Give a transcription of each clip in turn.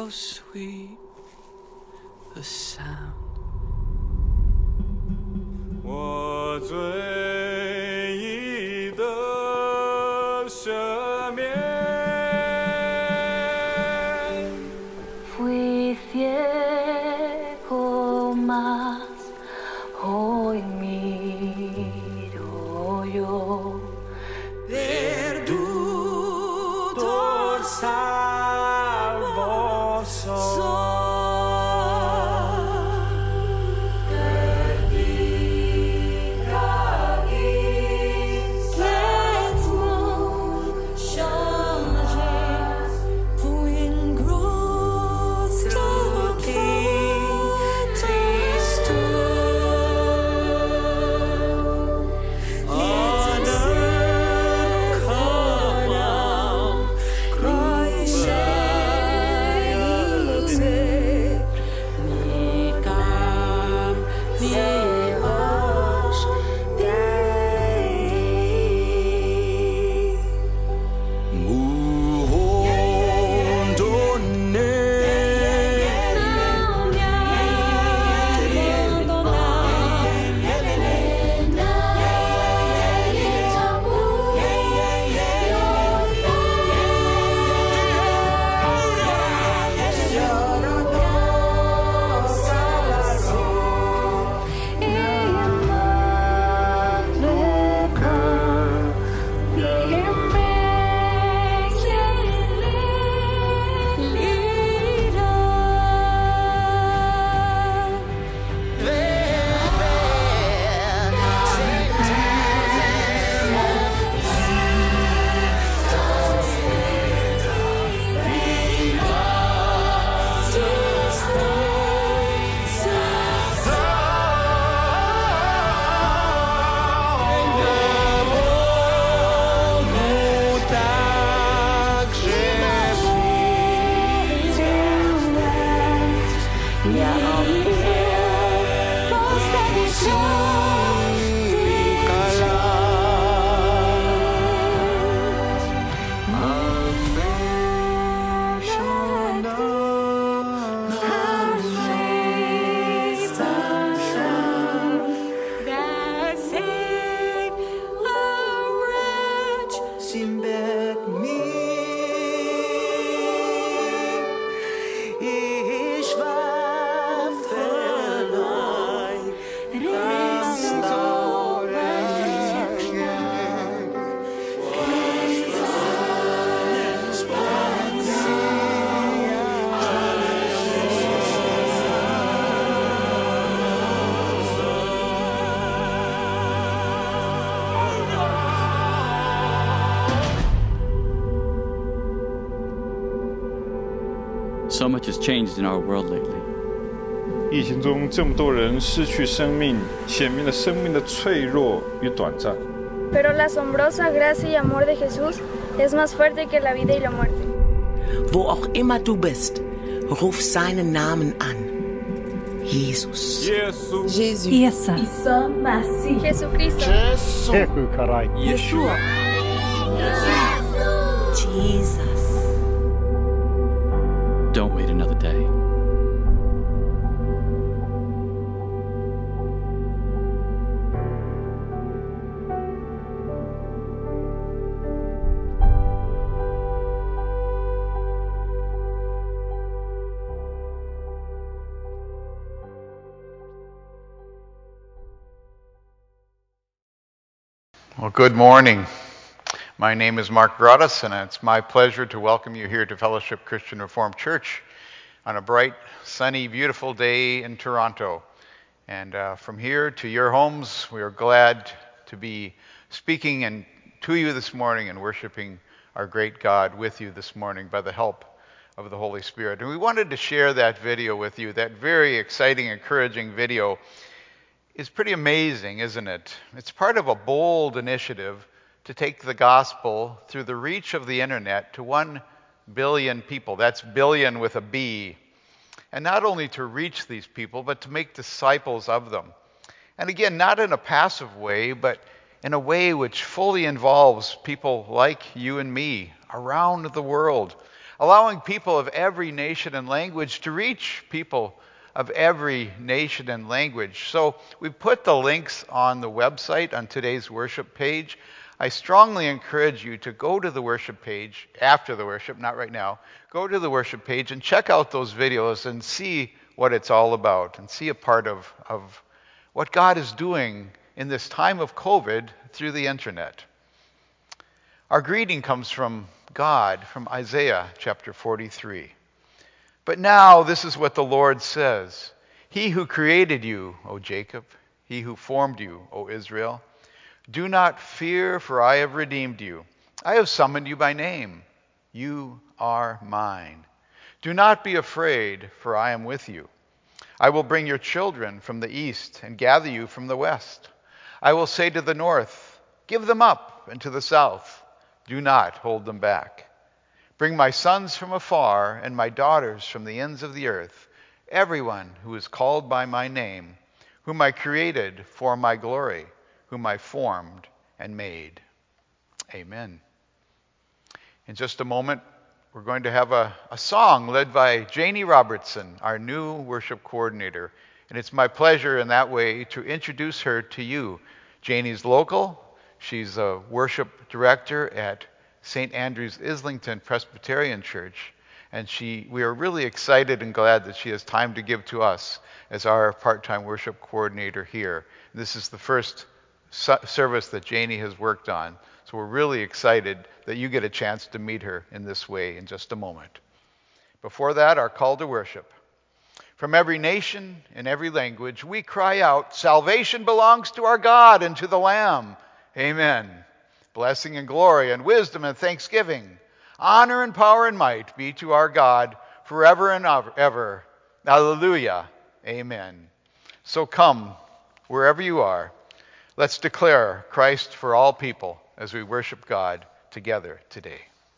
how sweet the sound. 我最意的赦免 Fui ciego, mas hoy miro yo. Perdutor salvo soy. So much has changed in our world lately. 疫情中这么多人失去生命，显明了生命的脆弱与短暂。 Pero la asombrosa gracia y amor de Jesús es más fuerte que la vida y la muerte. Wo auch immer du bist, ruf seinen Namen an. Jesus. Jesus. Isa. Isa Masih. Jesucristo. Yeshua. Jesus. Don't wait another day. Well, good morning. My name is Mark Broaddus, and it's my pleasure to welcome you here to Fellowship Christian Reformed Church on a bright, sunny, beautiful day in Toronto. And from here to your homes, we are glad to be speaking and to you this morning and worshiping our great God with you this morning by the help of the Holy Spirit. And we wanted to share that video with you, that very exciting, encouraging video. Is pretty amazing, isn't it? It's part of a bold initiative to take the gospel through the reach of the internet to 1 billion people. That's billion with a B. And not only to reach these people, but to make disciples of them. And again, not in a passive way, but in a way which fully involves people like you and me around the world. allowing people of every nation and language to reach people of every nation and language. So we put the links on the website on today's worship page. I strongly encourage you to go to the worship page after the worship, not right now. Go to the worship page and check out those videos and see what it's all about and see a part of what God is doing in this time of COVID through the internet. Our greeting comes from God, from Isaiah chapter 43. But now this is what the Lord says. He who created you, O Jacob, he who formed you, O Israel, do not fear, for I have redeemed you. I have summoned you by name. You are mine. Do not be afraid, for I am with you. I will bring your children from the east and gather you from the west. I will say to the north, give them up, and to the south, do not hold them back. Bring my sons from afar and my daughters from the ends of the earth, everyone who is called by my name, whom I created for my glory, whom I formed and made. Amen. In just a moment, we're going to have a song led by Janie Robertson, our new worship coordinator. And it's my pleasure in that way to introduce her to you. Janie's local. She's a worship director at St. Andrew's Islington Presbyterian Church. And we are really excited and glad that she has time to give to us as our part-time worship coordinator here. This is the first service that Janie has worked on. So we're really excited that you get a chance to meet her in this way in just a moment. Before that, our call to worship. From every nation and every language, we cry out, salvation belongs to our God and to the Lamb. Amen. Blessing and glory and wisdom and thanksgiving, honor and power and might be to our God forever and ever. Hallelujah. Amen. So come, wherever you are, let's declare Christ for all people as we worship God together today.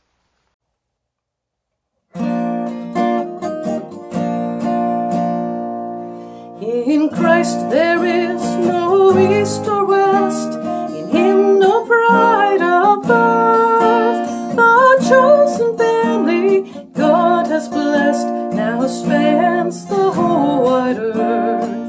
In Christ there is no east or west, in him no pride of birth. The chosen family God has blessed now spans the whole wide earth.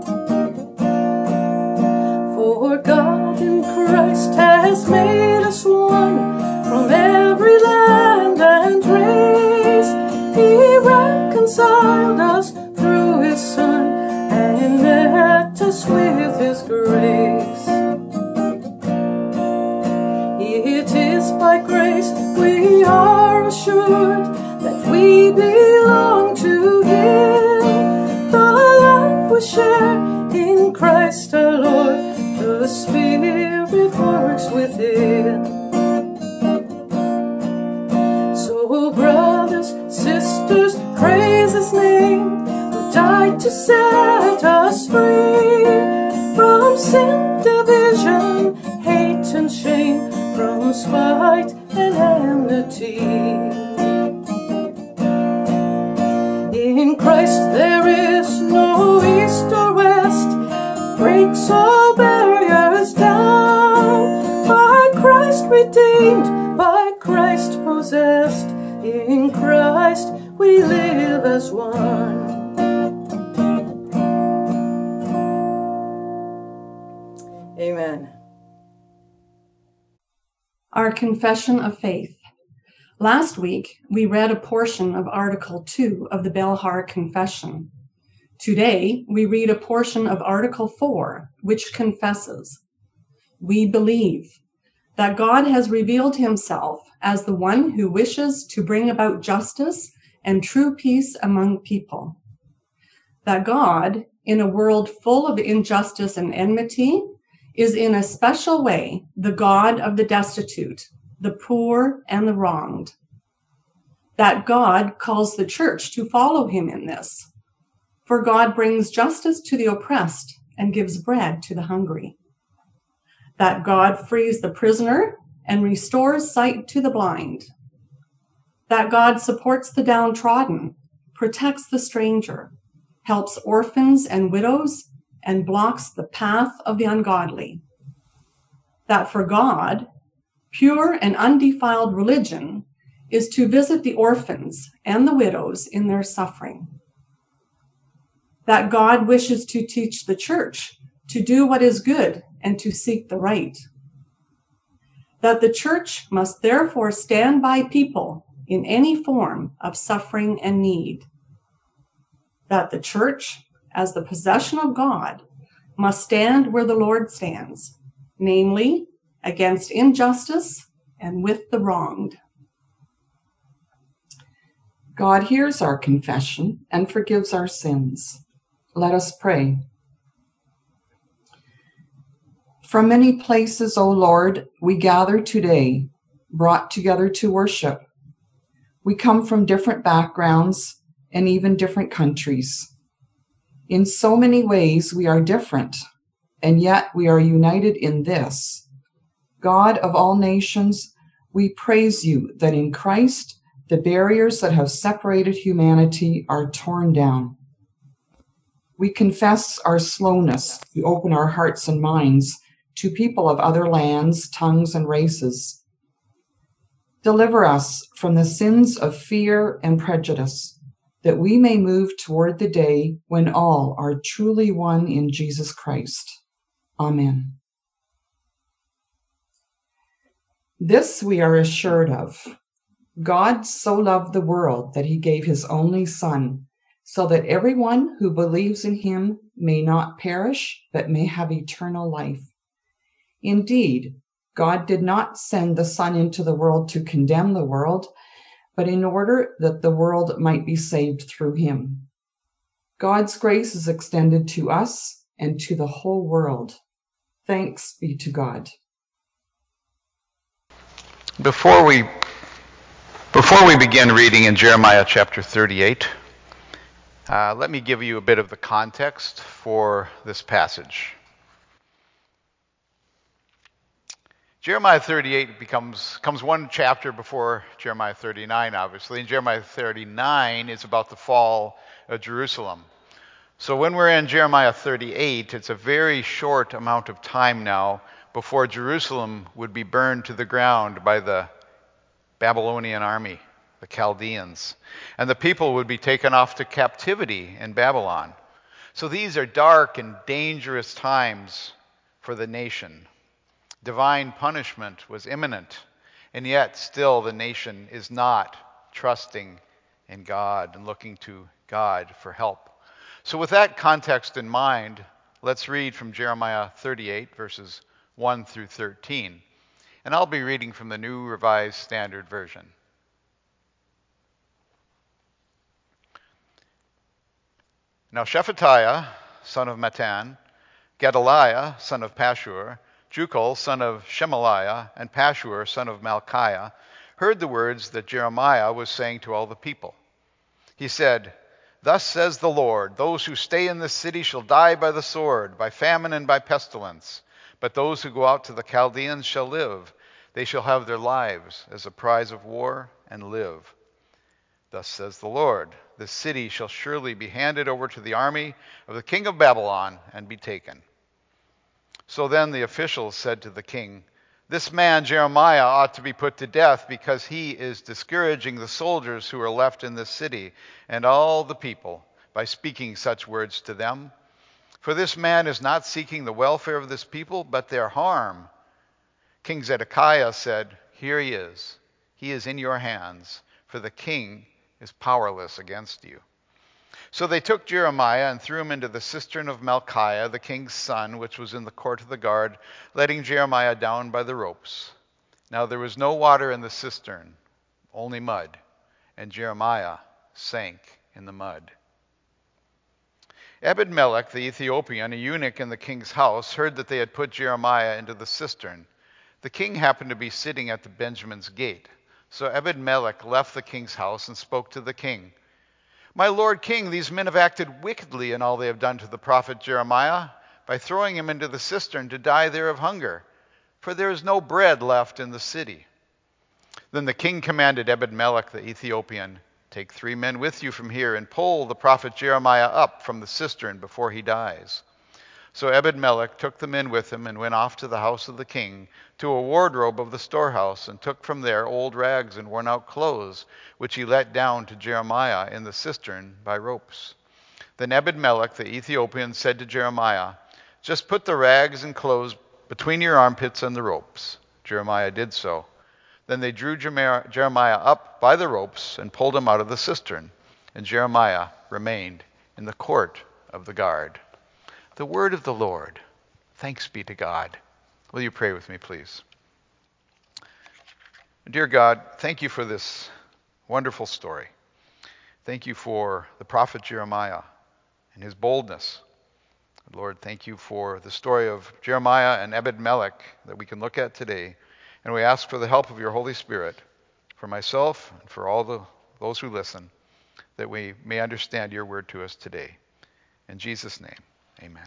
For God in Christ has made us one from every land and race. He reconciled us through his Son and met us with his grace. It is by grace we are assured that we belong to him. The life we share in Christ our Lord, the Spirit works within. So brothers, sisters, praise his name, who died to set us free from sin, division, hate and shame, from spite and enmity. In Christ there is no east or west, breaks all barriers down. By Christ redeemed, by Christ possessed, in Christ we live as one. Amen. Our Confession of Faith. Last week, we read a portion of Article 2 of the Belhar Confession. Today, we read a portion of Article 4, which confesses, we believe that God has revealed himself as the one who wishes to bring about justice and true peace among people. That God, in a world full of injustice and enmity, is in a special way the God of the destitute, the poor, and the wronged. That God calls the church to follow him in this, for God brings justice to the oppressed and gives bread to the hungry. That God frees the prisoner and restores sight to the blind. That God supports the downtrodden, protects the stranger, helps orphans and widows, and blocks the path of the ungodly. That for God, pure and undefiled religion is to visit the orphans and the widows in their suffering. That God wishes to teach the church to do what is good and to seek the right. That the church must therefore stand by people in any form of suffering and need. That the church, as the possession of God, must stand where the Lord stands, namely, against injustice and with the wronged. God hears our confession and forgives our sins. Let us pray. From many places, O Lord, we gather today, brought together to worship. We come from different backgrounds and even different countries. In so many ways, we are different, and yet we are united in this. God of all nations, we praise you that in Christ, the barriers that have separated humanity are torn down. We confess our slowness to open our hearts and minds to people of other lands, tongues, and races. Deliver us from the sins of fear and prejudice, that we may move toward the day when all are truly one in Jesus Christ. Amen. This we are assured of. God so loved the world that he gave his only Son, so that everyone who believes in him may not perish, but may have eternal life. Indeed, God did not send the Son into the world to condemn the world, but in order that the world might be saved through him. God's grace is extended to us and to the whole world. Thanks be to God. Before we begin reading in Jeremiah chapter 38, let me give you a bit of the context for this passage. Jeremiah 38 comes one chapter before Jeremiah 39, obviously, and Jeremiah 39 is about the fall of Jerusalem. So when we're in Jeremiah 38, it's a very short amount of time now before Jerusalem would be burned to the ground by the Babylonian army, the Chaldeans, and the people would be taken off to captivity in Babylon. So these are dark and dangerous times for the nation. Divine punishment was imminent, and yet still the nation is not trusting in God and looking to God for help. So with that context in mind, let's read from Jeremiah 38, verses 1 through 13. And I'll be reading from the New Revised Standard Version. Now Shephatiah, son of Mattan, Gedaliah, son of Pashur, Jucal, son of Shemaliah, and Pashur, son of Malchiah, heard the words that Jeremiah was saying to all the people. He said, "Thus says the Lord, those who stay in this city shall die by the sword, by famine and by pestilence. But those who go out to the Chaldeans shall live. They shall have their lives as a prize of war and live. Thus says the Lord, this city shall surely be handed over to the army of the king of Babylon and be taken." So then the officials said to the king, "This man Jeremiah ought to be put to death because he is discouraging the soldiers who are left in this city and all the people by speaking such words to them. For this man is not seeking the welfare of this people, but their harm." King Zedekiah said, "Here he is. He is in your hands, for the king is powerless against you." So they took Jeremiah and threw him into the cistern of Malchiah, the king's son, which was in the court of the guard, letting Jeremiah down by the ropes. Now there was no water in the cistern, only mud, and Jeremiah sank in the mud. Ebed-Melech the Ethiopian, a eunuch in the king's house, heard that they had put Jeremiah into the cistern. The king happened to be sitting at the Benjamin's gate. So Ebed-Melech left the king's house and spoke to the king. "My lord king, these men have acted wickedly in all they have done to the prophet Jeremiah, by throwing him into the cistern to die there of hunger, for there is no bread left in the city." Then the king commanded Ebed-Melech the Ethiopian, "Take 3 men with you from here and pull the prophet Jeremiah up from the cistern before he dies." So Ebed-Melech took the men with him and went off to the house of the king, to a wardrobe of the storehouse, and took from there old rags and worn-out clothes, which he let down to Jeremiah in the cistern by ropes. Then Ebed-Melech the Ethiopian said to Jeremiah, "Just put the rags and clothes between your armpits and the ropes." Jeremiah did so. Then they drew Jeremiah up by the ropes and pulled him out of the cistern, and Jeremiah remained in the court of the guard. The word of the Lord. Thanks be to God. Will you pray with me, please? Dear God, thank you for this wonderful story. Thank you for the prophet Jeremiah and his boldness. Lord, thank you for the story of Jeremiah and Ebed-Melech that we can look at today. And we ask for the help of your Holy Spirit, for myself and for all those who listen, that we may understand your word to us today. In Jesus' name, amen.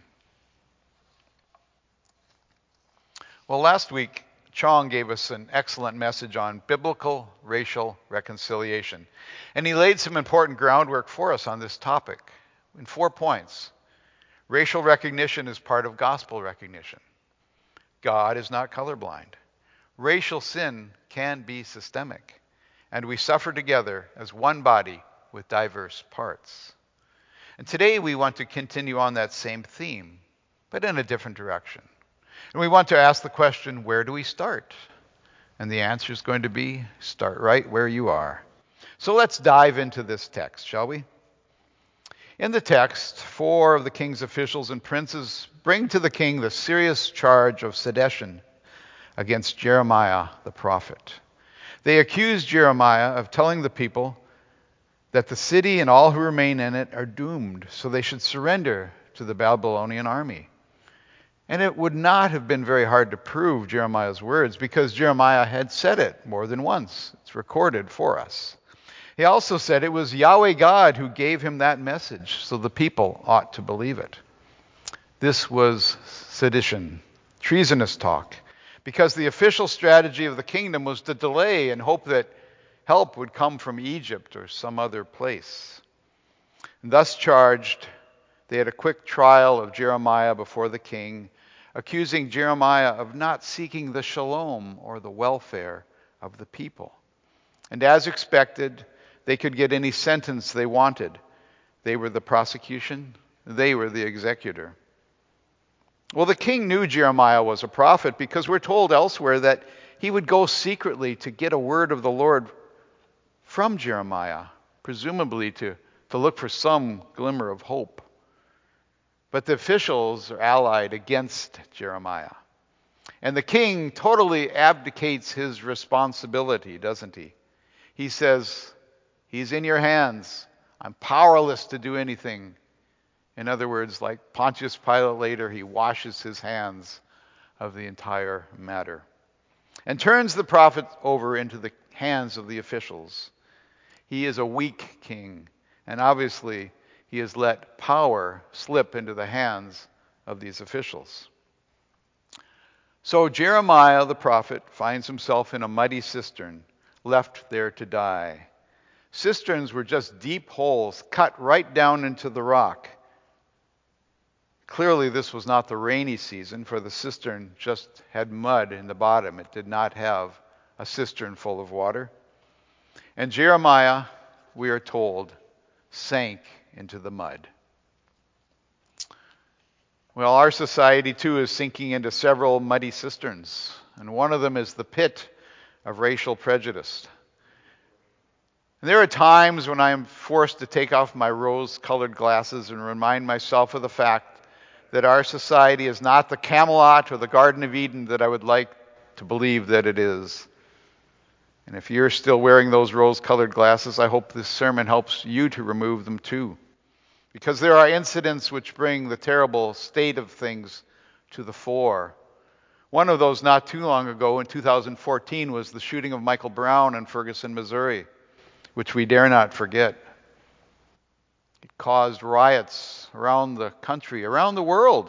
Well, last week, Chong gave us an excellent message on biblical racial reconciliation. And he laid some important groundwork for us on this topic in 4 points. Racial recognition is part of gospel recognition. God is not colorblind. Racial sin can be systemic, and we suffer together as one body with diverse parts. And today we want to continue on that same theme, but in a different direction. And we want to ask the question, where do we start? And the answer is going to be, start right where you are. So let's dive into this text, shall we? In the text, 4 of the king's officials and princes bring to the king the serious charge of sedition against Jeremiah the prophet. They accuse Jeremiah of telling the people that the city and all who remain in it are doomed, so they should surrender to the Babylonian army. And it would not have been very hard to prove Jeremiah's words, because Jeremiah had said it more than once. It's recorded for us. He also said it was Yahweh God who gave him that message, so the people ought to believe it. This was sedition, treasonous talk, because the official strategy of the kingdom was to delay and hope that help would come from Egypt or some other place. And thus charged, they had a quick trial of Jeremiah before the king, accusing Jeremiah of not seeking the shalom or the welfare of the people. And as expected, they could get any sentence they wanted. They were the prosecution, they were the executor. Well, the king knew Jeremiah was a prophet, because we're told elsewhere that he would go secretly to get a word of the Lord from Jeremiah, presumably to look for some glimmer of hope. But the officials are allied against Jeremiah. And the king totally abdicates his responsibility, doesn't he? He says, "He's in your hands. I'm powerless to do anything." In other words, like Pontius Pilate later, he washes his hands of the entire matter and turns the prophet over into the hands of the officials. He is a weak king, and obviously he has let power slip into the hands of these officials. So Jeremiah the prophet finds himself in a muddy cistern, left there to die. Cisterns were just deep holes cut right down into the rock. Clearly, this was not the rainy season, for the cistern just had mud in the bottom. It did not have a cistern full of water. And Jeremiah, we are told, sank into the mud. Well, our society too is sinking into several muddy cisterns, and one of them is the pit of racial prejudice. And there are times when I am forced to take off my rose-colored glasses and remind myself of the fact that our society is not the Camelot or the Garden of Eden that I would like to believe that it is. And if you're still wearing those rose-colored glasses, I hope this sermon helps you to remove them too. Because there are incidents which bring the terrible state of things to the fore. One of those not too long ago in 2014 was the shooting of Michael Brown in Ferguson, Missouri, which we dare not forget. It caused riots around the country, around the world.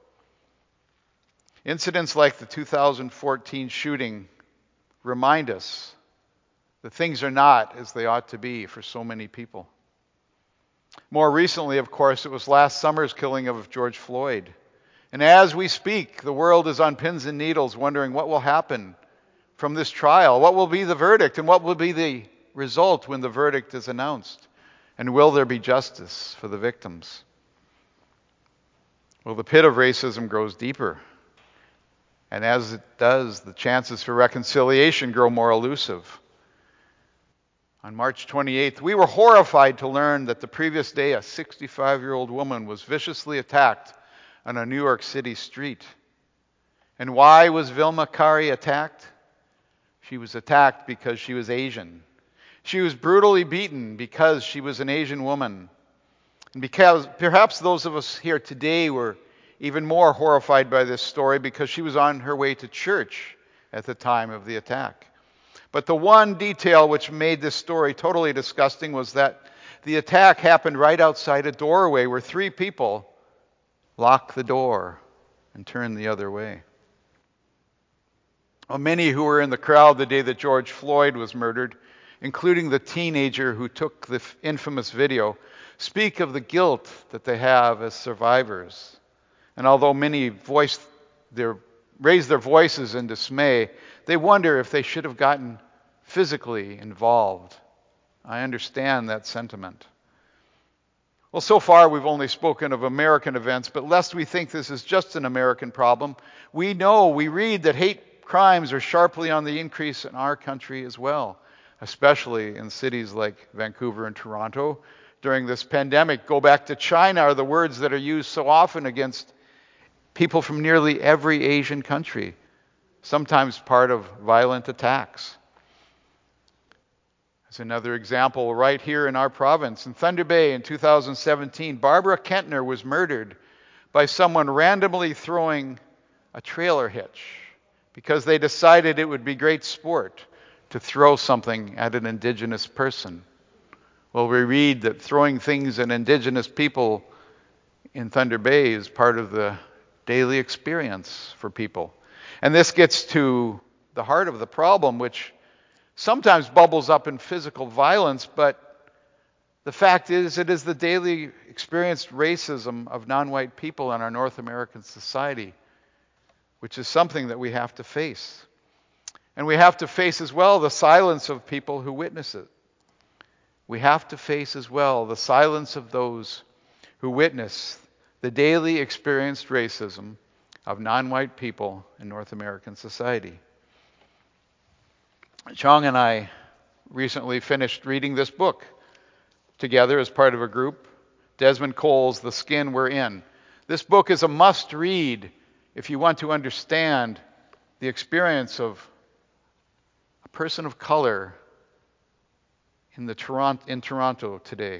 Incidents like the 2014 shooting remind us that things are not as they ought to be for so many people. More recently, of course, it was last summer's killing of George Floyd. And as we speak, the world is on pins and needles wondering what will happen from this trial. What will be the verdict and what will be the result when the verdict is announced? And will there be justice for the victims? Well, the pit of racism grows deeper. And as it does, the chances for reconciliation grow more elusive. On March 28th, we were horrified to learn that the previous day a 65-year-old woman was viciously attacked on a New York City street. And why was Vilma Kari attacked? She was attacked because she was Asian. She was brutally beaten because she was an Asian woman. And because perhaps those of us here today were even more horrified by this story because she was on her way to church at the time of the attack. But the one detail which made this story totally disgusting was that the attack happened right outside a doorway where 3 people locked the door and turned the other way. Well, many who were in the crowd the day that George Floyd was murdered, including the teenager who took the infamous video, speak of the guilt that they have as survivors. And although many raised their voices in dismay, they wonder if they should have gotten physically involved. I understand that sentiment. Well, so far we've only spoken of American events, but lest we think this is just an American problem, we read that hate crimes are sharply on the increase in our country as well, especially in cities like Vancouver and Toronto. During this pandemic, go back to China are the words that are used so often against people from nearly every Asian country, sometimes part of violent attacks. As another example, right here in our province, in Thunder Bay in 2017, Barbara Kentner was murdered by someone randomly throwing a trailer hitch because they decided it would be great sport to throw something at an Indigenous person. Well, we read that throwing things at Indigenous people in Thunder Bay is part of the daily experience for people. And this gets to the heart of the problem, which sometimes bubbles up in physical violence, but the fact is it is the daily experienced racism of non-white people in our North American society, which is something that we have to face. And we have to face as well the silence of people who witness it. We have to face as well the silence of those who witness the daily experienced racism of non-white people in North American society. Chong and I recently finished reading this book together as part of a group, Desmond Cole's The Skin We're In. This book is a must-read if you want to understand the experience of a person of color in Toronto today.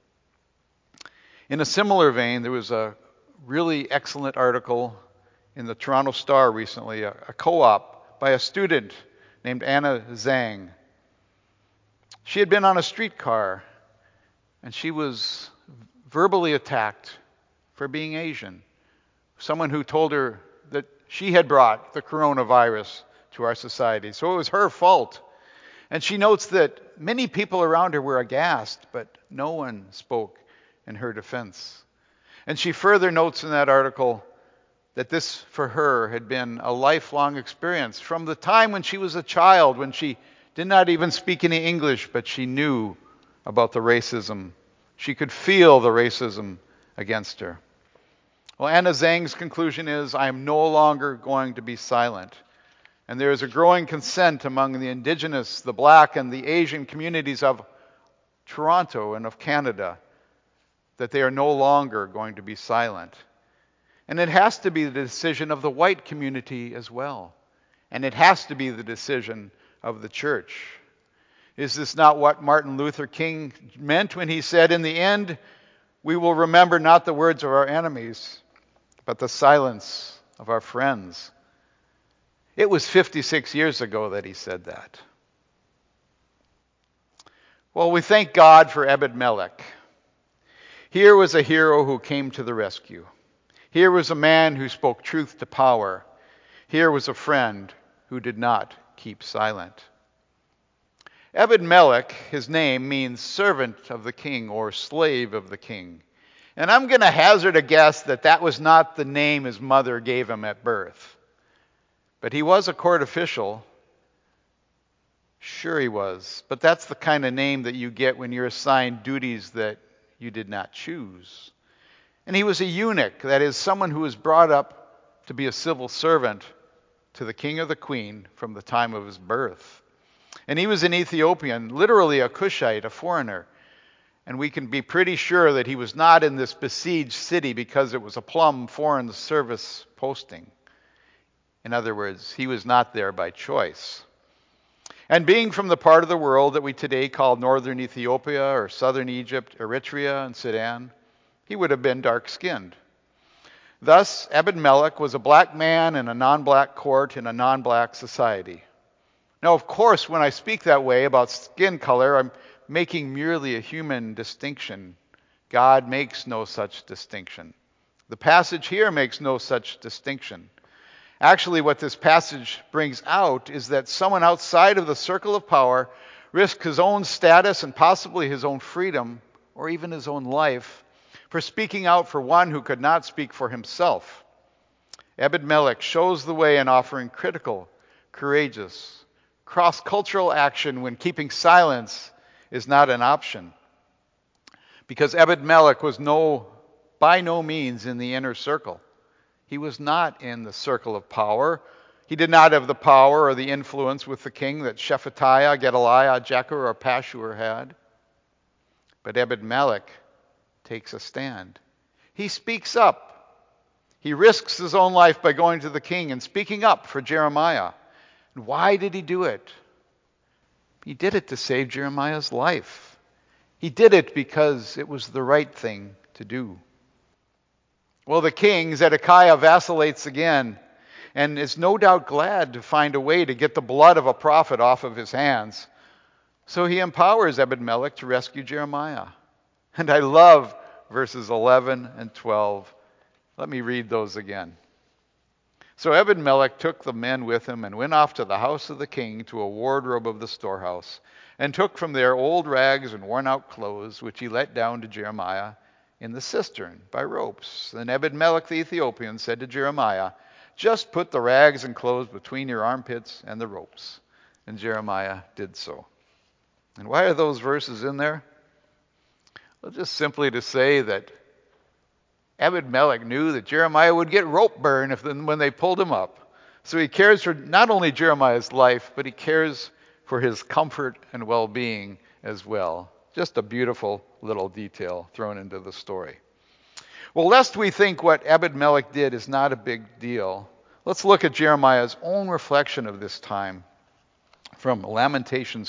In a similar vein, there was a really excellent article in the Toronto Star recently, a co-op by a student named Anna Zhang. She had been on a streetcar and she was verbally attacked for being Asian. Someone who told her that she had brought the coronavirus to our society, so it was her fault. And she notes that many people around her were aghast, but no one spoke in her defense. And she further notes in that article that this, for her, had been a lifelong experience from the time when she was a child, when she did not even speak any English, but she knew about the racism. She could feel the racism against her. Well, Anna Zhang's conclusion is, I am no longer going to be silent. And there is a growing consent among the Indigenous, the Black, and the Asian communities of Toronto and of Canada that they are no longer going to be silent. And it has to be the decision of the white community as well. And it has to be the decision of the church. Is this not what Martin Luther King meant when he said, in the end, we will remember not the words of our enemies, but the silence of our friends? It was 56 years ago that he said that. Well, we thank God for Ebed-Melech. Here was a hero who came to the rescue. Here was a man who spoke truth to power. Here was a friend who did not keep silent. Ebed-Melech, his name, means servant of the king or slave of the king. And I'm going to hazard a guess that that was not the name his mother gave him at birth. But he was a court official. Sure he was. But that's the kind of name that you get when you're assigned duties that you did not choose. And he was a eunuch, that is, someone who was brought up to be a civil servant to the king or the queen from the time of his birth. And he was an Ethiopian, literally a Cushite, a foreigner. And we can be pretty sure that he was not in this besieged city because it was a plumb foreign service posting. In other words, he was not there by choice. And being from the part of the world that we today call northern Ethiopia or southern Egypt, Eritrea, and Sudan, he would have been dark-skinned. Thus, Ebed-Melech was a black man in a non-black court in a non-black society. Now, of course, when I speak that way about skin color, I'm making merely a human distinction. God makes no such distinction. The passage here makes no such distinction. Actually, what this passage brings out is that someone outside of the circle of power risked his own status and possibly his own freedom, or even his own life, for speaking out for one who could not speak for himself. Ebed-Melech shows the way in offering critical, courageous, cross-cultural action when keeping silence is not an option. Because Ebed-Melech was by no means in the inner circle. He was not in the circle of power. He did not have the power or the influence with the king that Shephatiah, Gedaliah, Jekher, or Pashur had. But Ebed-Melech takes a stand. He speaks up. He risks his own life by going to the king and speaking up for Jeremiah. And why did he do it? He did it to save Jeremiah's life. He did it because it was the right thing to do. Well, the king, Zedekiah, vacillates again and is no doubt glad to find a way to get the blood of a prophet off of his hands. So he empowers Ebed-Melech to rescue Jeremiah. And I love verses 11 and 12. Let me read those again. So Ebed-Melech took the men with him and went off to the house of the king to a wardrobe of the storehouse, and took from there old rags and worn-out clothes, which he let down to Jeremiah in the cistern by ropes. Then Ebed-Melech the Ethiopian said to Jeremiah, "Just put the rags and clothes between your armpits and the ropes." And Jeremiah did so. And why are those verses in there? Well, just simply to say that Ebed-Melech knew that Jeremiah would get rope burn when they pulled him up. So he cares for not only Jeremiah's life, but he cares for his comfort and well-being as well. Just a beautiful little detail thrown into the story. Well, lest we think what Ebed-Melech did is not a big deal, let's look at Jeremiah's own reflection of this time from Lamentations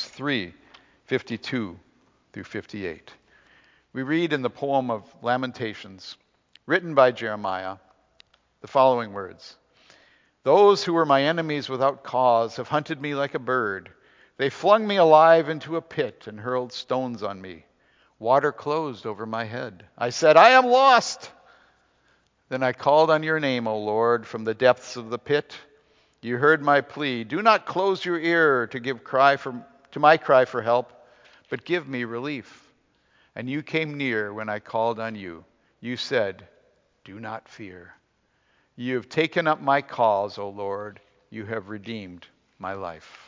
3:52 through 58. We read in the poem of Lamentations, written by Jeremiah, the following words: "Those who were my enemies without cause have hunted me like a bird. They flung me alive into a pit and hurled stones on me. Water closed over my head. I said, 'I am lost.' Then I called on your name, O Lord, from the depths of the pit. You heard my plea. Do not close your ear to my cry for help, but give me relief. And you came near when I called on you. You said, 'Do not fear.' You have taken up my cause, O Lord. You have redeemed my life."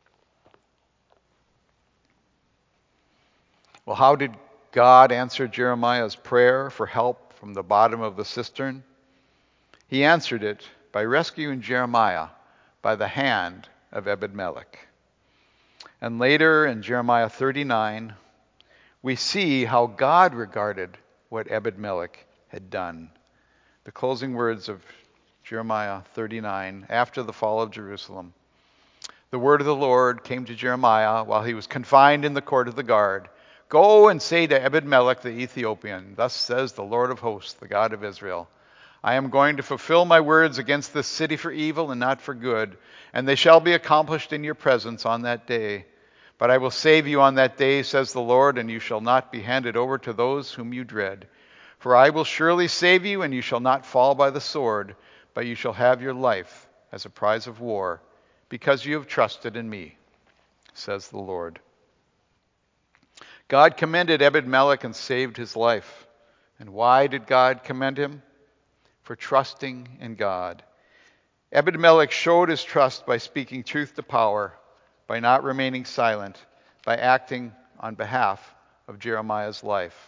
Well, how did God answer Jeremiah's prayer for help from the bottom of the cistern? He answered it by rescuing Jeremiah by the hand of Ebed-Melech. And later in Jeremiah 39, we see how God regarded what Ebed-Melech had done. The closing words of Jeremiah 39, after the fall of Jerusalem. The word of the Lord came to Jeremiah while he was confined in the court of the guard. "Go and say to Ebed-Melech the Ethiopian, 'Thus says the Lord of hosts, the God of Israel, I am going to fulfill my words against this city for evil and not for good, and they shall be accomplished in your presence on that day. But I will save you on that day, says the Lord, and you shall not be handed over to those whom you dread. For I will surely save you, and you shall not fall by the sword, but you shall have your life as a prize of war, because you have trusted in me, says the Lord." God commended Ebed-Melech and saved his life. And why did God commend him? For trusting in God. Ebed-Melech showed his trust by speaking truth to power, by not remaining silent, by acting on behalf of Jeremiah's life.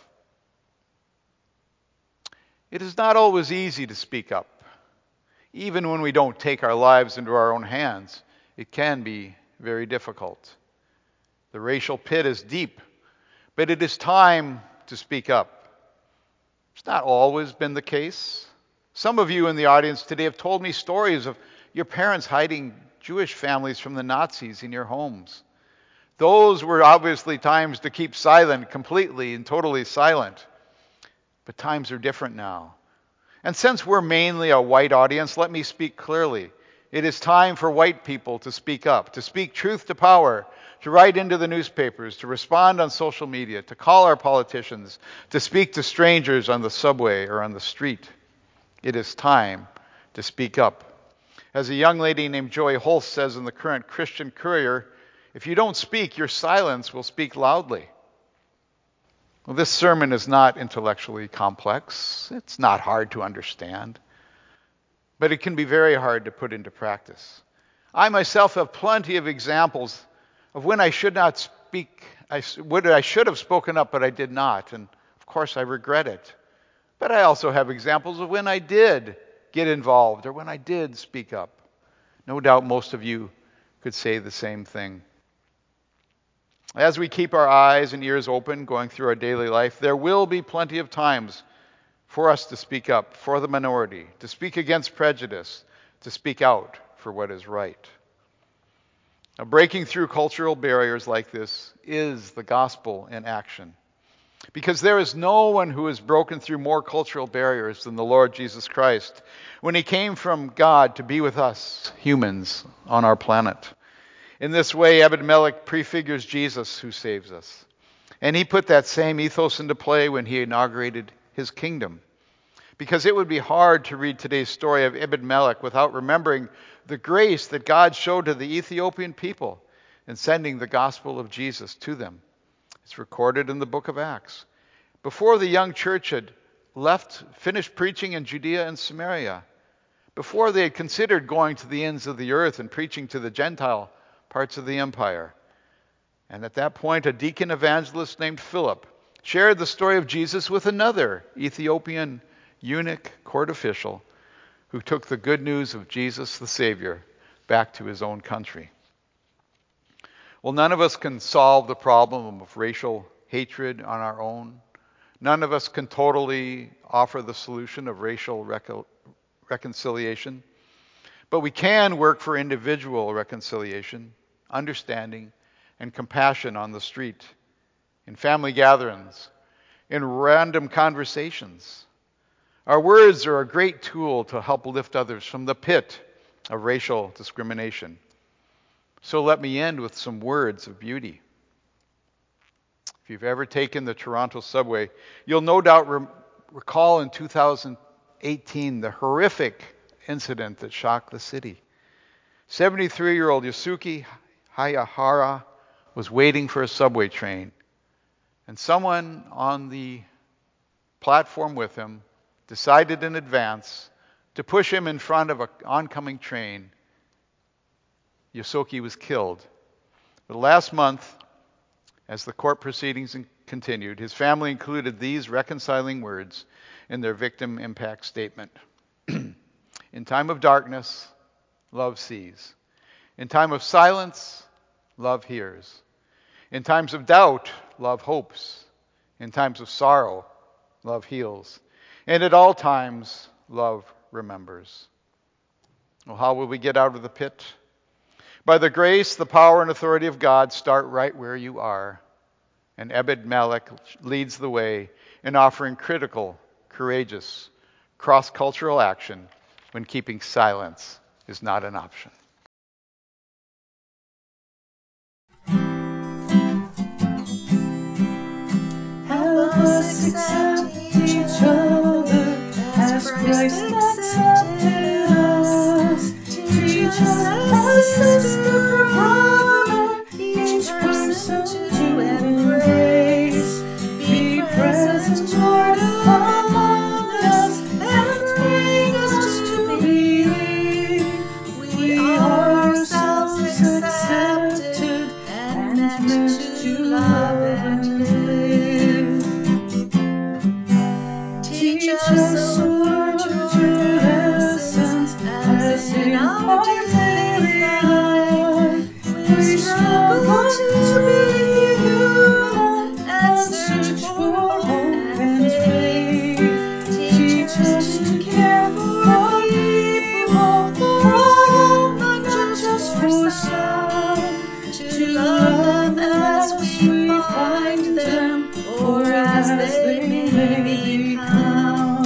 It is not always easy to speak up. Even when we don't take our lives into our own hands, it can be very difficult. The racial pit is deep, but it is time to speak up. It's not always been the case. Some of you in the audience today have told me stories of your parents hiding Jewish families from the Nazis in your homes. Those were obviously times to keep silent, completely and totally silent. But times are different now. And since we're mainly a white audience, let me speak clearly. It is time for white people to speak up, to speak truth to power, to write into the newspapers, to respond on social media, to call our politicians, to speak to strangers on the subway or on the street. It is time to speak up. As a young lady named Joy Holst says in the current Christian Courier, if you don't speak, your silence will speak loudly. Well, this sermon is not intellectually complex. It's not hard to understand. But it can be very hard to put into practice. I myself have plenty of examples of when I should not speak, when I should have spoken up, but I did not. And of course, I regret it. But I also have examples of when I did get involved or when I did speak up. No doubt most of you could say the same thing. As we keep our eyes and ears open going through our daily life, there will be plenty of times for us to speak up for the minority, to speak against prejudice, to speak out for what is right. Now, breaking through cultural barriers like this is the gospel in action. Because there is no one who has broken through more cultural barriers than the Lord Jesus Christ when he came from God to be with us, humans, on our planet. In this way, Ebed-Melech prefigures Jesus who saves us. And he put that same ethos into play when he inaugurated his kingdom. Because it would be hard to read today's story of Ebed-Melech without remembering the grace that God showed to the Ethiopian people in sending the gospel of Jesus to them. It's recorded in the book of Acts. Before the young church had finished preaching in Judea and Samaria, before they had considered going to the ends of the earth and preaching to the Gentile parts of the empire. And at that point, a deacon evangelist named Philip shared the story of Jesus with another Ethiopian eunuch court official who took the good news of Jesus the Savior back to his own country. Well, none of us can solve the problem of racial hatred on our own. None of us can totally offer the solution of racial reconciliation. But we can work for individual reconciliation, understanding, and compassion on the street, in family gatherings, in random conversations. Our words are a great tool to help lift others from the pit of racial discrimination. So let me end with some words of beauty. If you've ever taken the Toronto subway, you'll no doubt recall in 2018 the horrific incident that shocked the city. 73-year-old Yasuki Hayahara was waiting for a subway train, and someone on the platform with him decided in advance to push him in front of an oncoming train. Yasuki was killed. But last month, as the court proceedings continued, his family included these reconciling words in their victim impact statement. In time of darkness, love sees. In time of silence, love hears. In times of doubt, love hopes. In times of sorrow, love heals. And at all times, love remembers. Well, how will we get out of the pit? By the grace, the power, and authority of God, start right where you are. And Ebed-Melech leads the way in offering critical, courageous, cross-cultural action when keeping silence is not an option. Help us accept each other as Christ accepted us. Teach us as the brother, each person to embrace. Be present, Lord, strength to love and live. Teach us, Lord, your essence as in our daily life. We struggle to be human and search for hope and faith. Teach us to care for people, not just for some, to love them as we find them, or as they may become.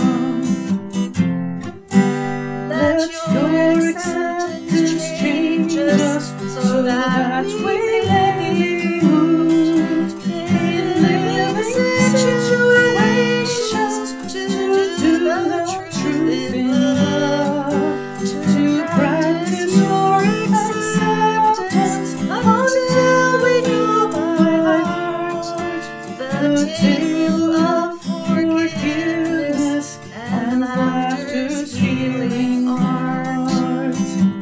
Let your acceptance change us so that we may be moved in living situations to do the truth in love, to practice your acceptance until we know by heart the tale of forgiveness and laughter's healing art.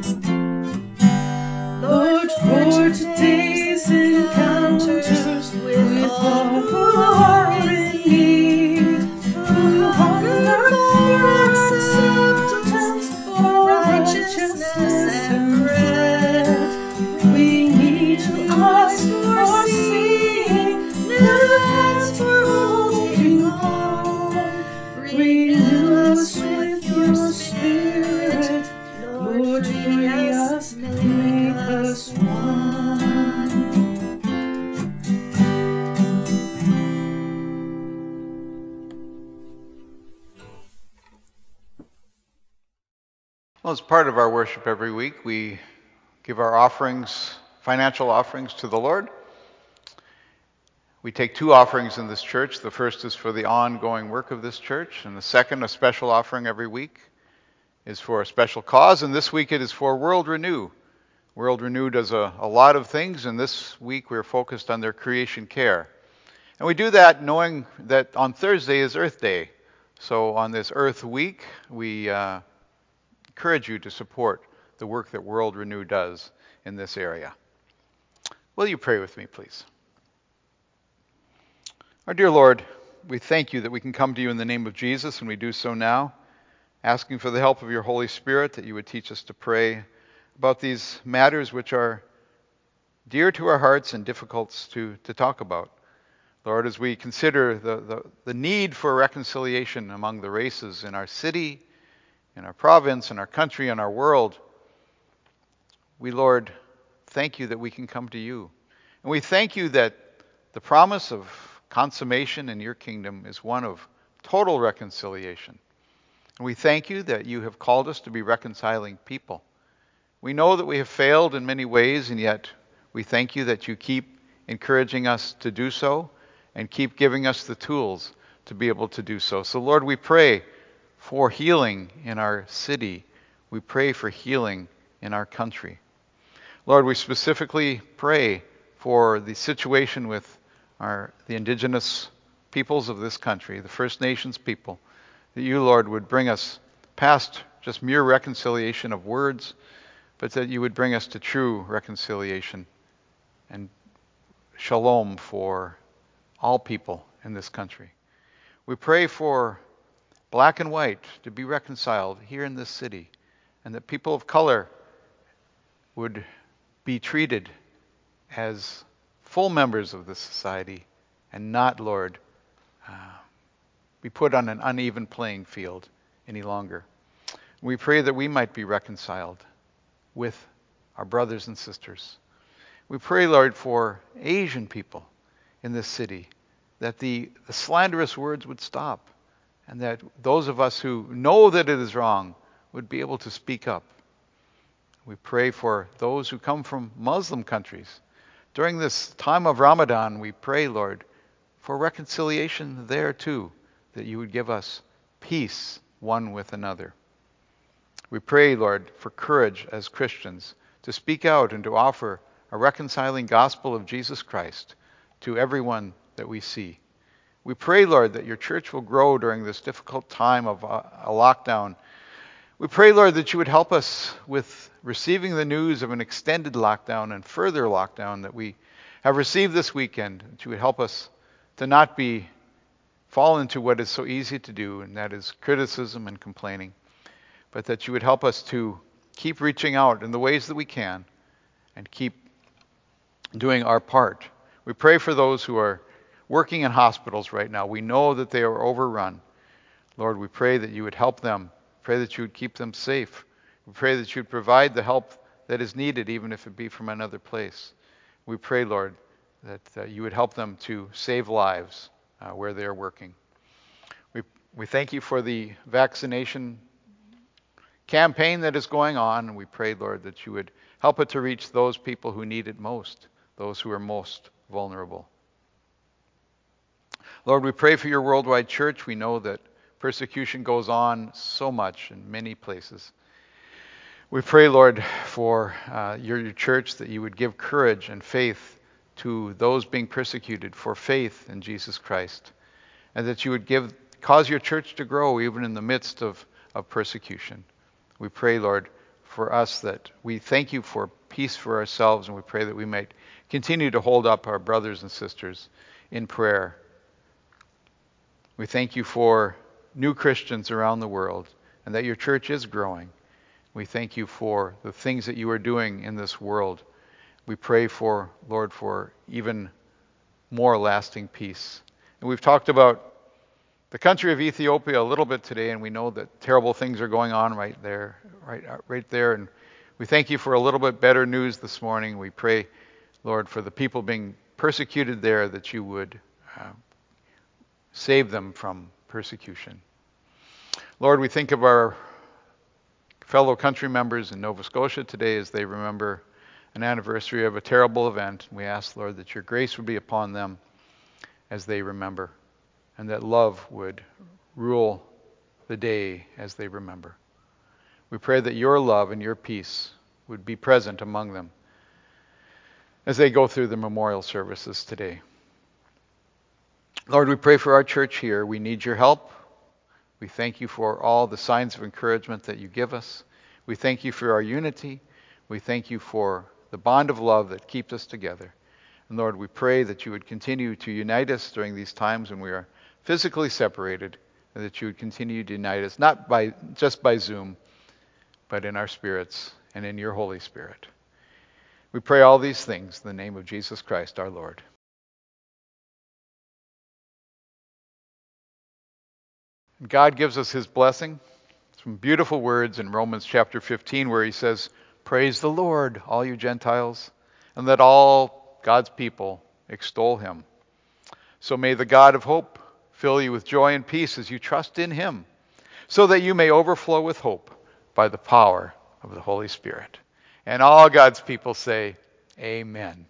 Lord, for today's encounters with all who are in need, who hunger for acceptance, for righteousness and bread, we need eyes for seeing, new hands for holding on. Renew us with your Spirit, Lord, free us, make us one. Well, as part of our worship every week, we give our offerings, financial offerings to the Lord. We take two offerings in this church. The first is for the ongoing work of this church, and the second, a special offering every week, is for a special cause, and this week it is for World Renew. World Renew does a lot of things, and this week we're focused on their creation care. And we do that knowing that on Thursday is Earth Day. So on this Earth Week, we encourage you to support the work that World Renew does in this area. Will you pray with me, please? Our dear Lord, we thank you that we can come to you in the name of Jesus, and we do so now, asking for the help of your Holy Spirit, that you would teach us to pray about these matters which are dear to our hearts and difficult to talk about. Lord, as we consider the need for reconciliation among the races in our city, in our province, in our country, in our world, we, Lord, thank you that we can come to you. And we thank you that the promise of consummation in your kingdom is one of total reconciliation. And we thank you that you have called us to be reconciling people. We know that we have failed in many ways, and yet we thank you that you keep encouraging us to do so and keep giving us the tools to be able to do so. So, Lord, we pray for healing in our city. We pray for healing in our country. Lord, we specifically pray for the situation with the indigenous peoples of this country, the First Nations people, that you, Lord, would bring us past just mere reconciliation of words, but that you would bring us to true reconciliation and shalom for all people in this country. We pray for black and white to be reconciled here in this city, and that people of color would be treated as full members of this society and not, Lord, be put on an uneven playing field any longer. We pray that we might be reconciled with our brothers and sisters. We pray, Lord, for Asian people in this city, that the slanderous words would stop, and that those of us who know that it is wrong would be able to speak up. We pray for those who come from Muslim countries. During this time of Ramadan, we pray, Lord, for reconciliation there too, that you would give us peace one with another. We pray, Lord, for courage as Christians to speak out and to offer a reconciling gospel of Jesus Christ to everyone that we see. We pray, Lord, that your church will grow during this difficult time of a lockdown. We pray, Lord, that you would help us with receiving the news of an extended lockdown and further lockdown, that we have received this weekend, that you would help us to not fall into what is so easy to do, and that is criticism and complaining, but that you would help us to keep reaching out in the ways that we can and keep doing our part. We pray for those who are working in hospitals right now. We know that they are overrun. Lord, we pray that you would help them. Pray that you would keep them safe. We pray that you would provide the help that is needed, even if it be from another place. We pray, Lord, that you would help them to save lives where they are working. We thank you for the vaccination campaign that is going on, and we pray, Lord, that you would help it to reach those people who need it most, those who are most vulnerable. Lord, we pray for your worldwide church. We know that persecution goes on so much in many places. We pray, Lord, for your church, that you would give courage and faith to those being persecuted for faith in Jesus Christ, and that you would cause your church to grow even in the midst of persecution. We pray, Lord, for us, that we thank you for peace for ourselves, and we pray that we might continue to hold up our brothers and sisters in prayer. We thank you for new Christians around the world, and that your church is growing. We thank you for the things that you are doing in this world. We pray for, Lord, for even more lasting peace. And we've talked about the country of Ethiopia a little bit today, and we know that terrible things are going on right there. And we thank you for a little bit better news this morning. We pray, Lord, for the people being persecuted there, that you would save them from persecution. Lord, we think of our fellow country members in Nova Scotia today as they remember an anniversary of a terrible event. We ask, Lord, that your grace would be upon them as they remember, and that love would rule the day as they remember. We pray that your love and your peace would be present among them as they go through the memorial services today. Lord, we pray for our church here. We need your help. We thank you for all the signs of encouragement that you give us. We thank you for our unity. We thank you for the bond of love that keeps us together. And Lord, we pray that you would continue to unite us during these times when we are physically separated, and that you would continue to unite us, not just by Zoom, but in our spirits and in your Holy Spirit. We pray all these things in the name of Jesus Christ, our Lord. God gives us his blessing. Some beautiful words in Romans chapter 15 where he says, "Praise the Lord, all you Gentiles, and let all God's people extol him. So may the God of hope fill you with joy and peace as you trust in him, so that you may overflow with hope by the power of the Holy Spirit." And all God's people say, Amen.